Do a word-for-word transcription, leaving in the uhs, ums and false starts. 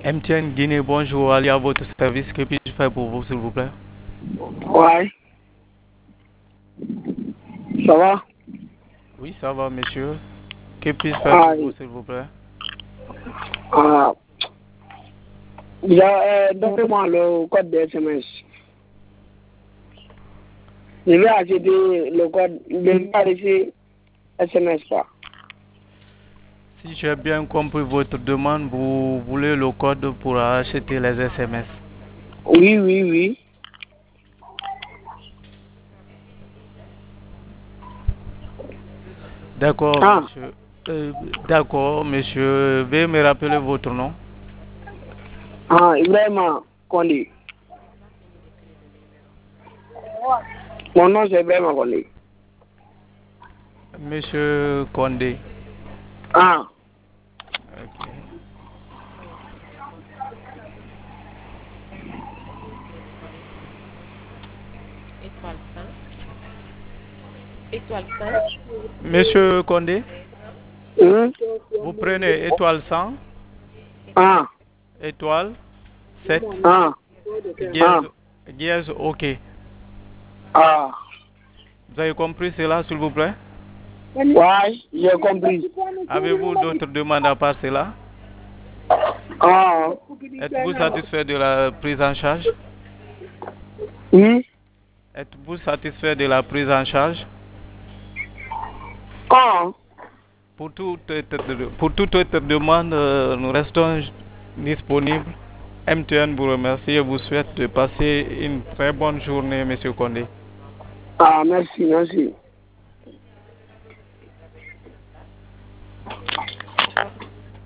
M T N Guinée, bonjour, Ali à votre service. Que puis-je faire pour vous, s'il vous plaît? Ouais. Ça va? Oui, ça va, monsieur. Que puis-je faire Ah, pour vous, s'il vous plaît? ah, déjà, euh, donnez-moi le code de S M S. Je vais acheter le code, je vais laisser S M S pas. Si j'ai bien compris votre demande, vous voulez le code pour acheter les S M S. Oui, oui, oui. D'accord, Ah, monsieur. Euh, D'accord, monsieur. Veuillez me rappeler votre nom. ah, Ibrahima Kondi. Mon nom c'est Ibrahima Kondi. Monsieur Condé. Ah, Ok. Étoile cent. Étoile cent. Monsieur Condé, hum, vous prenez étoile cent, ah, étoile sept, ah, ah, dièse, dièse, ok. ah. Vous avez compris cela, s'il vous plaît? Ouais, j'ai compris. Avez-vous d'autres demandes à part cela? Ah, Êtes-vous satisfait de la prise en charge? oui. Êtes-vous satisfait de la prise en charge? Ah, Pour toute autre, pour toute autre demande, euh, nous restons disponibles. M T N vous remercie et vous souhaite de passer une très bonne journée, Monsieur Condé. ah, merci, merci.